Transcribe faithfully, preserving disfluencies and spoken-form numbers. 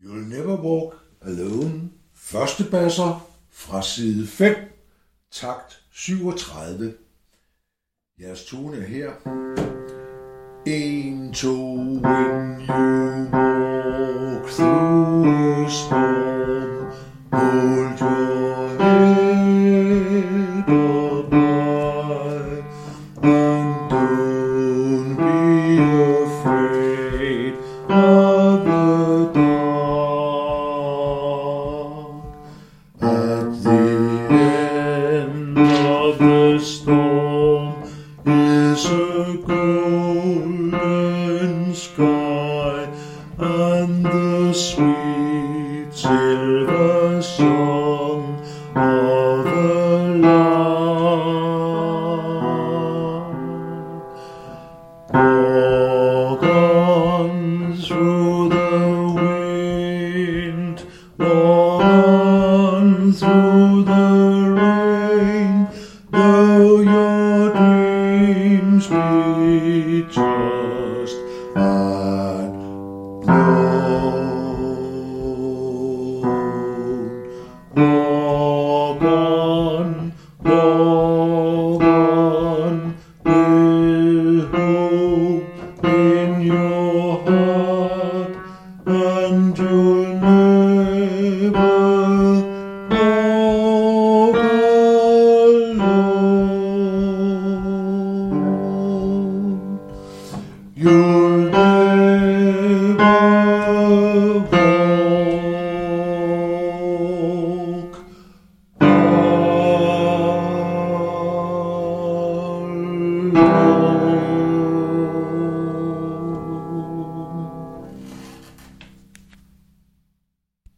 You'll Never Walk Alone. Første basser fra side fem, takt syvogtredive. Jeres tone er her. En, to, when you walk through a storm, hold your head up high, and don't be afraid of the dark. At the end of the storm is a golden sky and the sweet silver song of a lark. Walk on through the wind, walk on through the rain, though your dreams be just at blown. Walk on, walk on, with hope in your heart.